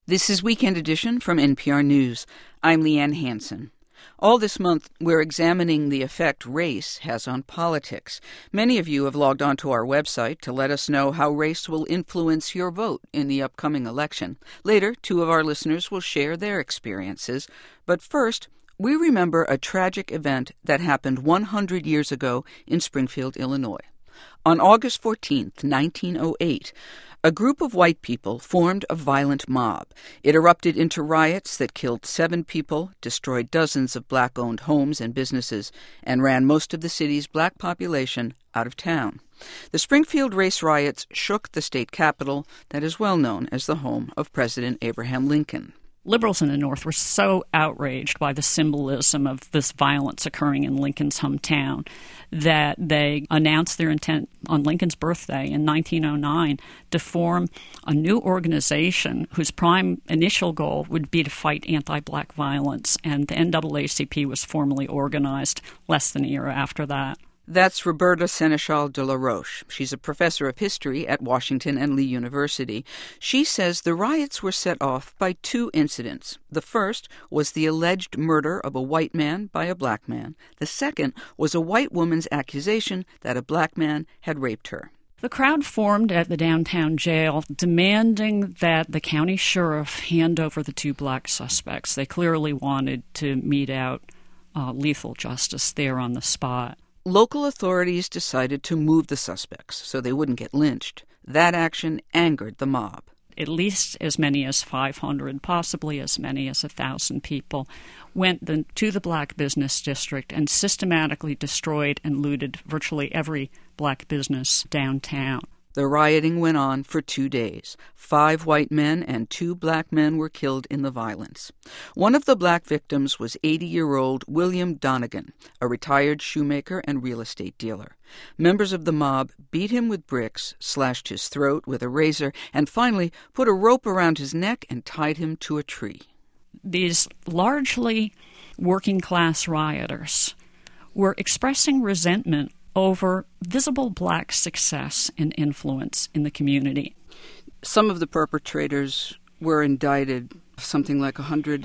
This is Weekend Edition from NPR News. I'm Leanne Hansen. All this month, we're examining the effect race has on politics. Many of you have logged onto our website to let us know how race will influence your vote in the upcoming election. Later, two of our listeners will share their experiences. But first, we remember a tragic event that happened 100 years ago in Springfield, Illinois. On August 14th, 1908, a group of white people formed a violent mob. It erupted into riots that killed 7 people, destroyed dozens of black-owned homes and businesses, and ran most of the city's black population out of town. The Springfield race riots shook the state capitol that is well known as the home of President Abraham Lincoln. Liberals in the North were so outraged by the symbolism of this violence occurring in Lincoln's hometown that they announced their intent on Lincoln's birthday in 1909 to form a new organization whose prime initial goal would be to fight anti-black violence, and the NAACP was formally organized less than a year after that. That's Roberta Seneschal de la Roche. She's a professor of history at Washington and Lee University. She says the riots were set off by 2 incidents. The first was the alleged murder of a white man by a black man. The second was a white woman's accusation that a black man had raped her. The crowd formed at the downtown jail, demanding that the county sheriff hand over the 2 black suspects. They clearly wanted to mete out lethal justice there on the spot. Local authorities decided to move the suspects so they wouldn't get lynched. That action angered the mob. At least as many as 500, possibly as many as 1,000 people went to the black business district and systematically destroyed and looted virtually every black business downtown. The rioting went on for 2 days. 5 white men and 2 black men were killed in the violence. One of the black victims was 80-year-old William Donegan, a retired shoemaker and real estate dealer. Members of the mob beat him with bricks, slashed his throat with a razor, and finally put a rope around his neck and tied him to a tree. These largely working-class rioters were expressing resentment over visible black success and influence in the community. Some of the perpetrators were indicted, something like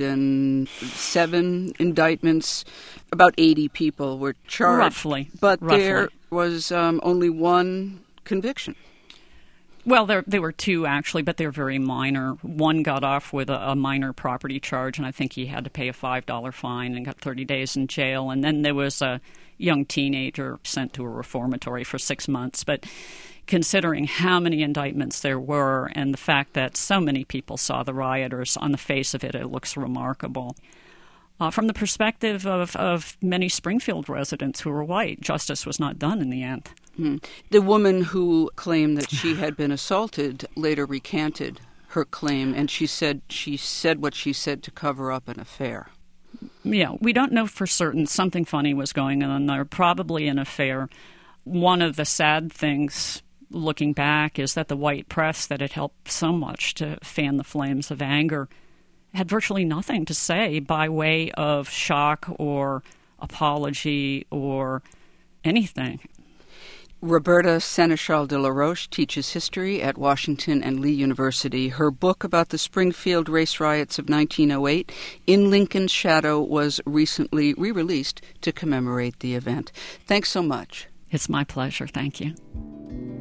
107 indictments. About 80 people were charged. Roughly. But there was only 1 conviction. Well, there were 2, actually, but they're very minor. One got off with a minor property charge, and I think he had to pay a $5 fine and got 30 days in jail. And then there was a young teenager sent to a reformatory for 6 months. But considering how many indictments there were and the fact that so many people saw the rioters, on the face of it, it looks remarkable. From the perspective of many Springfield residents who were white, justice was not done in the end. The woman who claimed that she had been assaulted later recanted her claim, and she said what she said to cover up an affair. Yeah, we don't know for certain. Something funny was going on there, probably an affair. One of the sad things, looking back, is that the white press that had helped so much to fan the flames of anger had virtually nothing to say by way of shock or apology or anything. Roberta Seneschal de la Roche teaches history at Washington and Lee University. Her book about the Springfield race riots of 1908, In Lincoln's Shadow, was recently re-released to commemorate the event. Thanks so much. It's my pleasure. Thank you.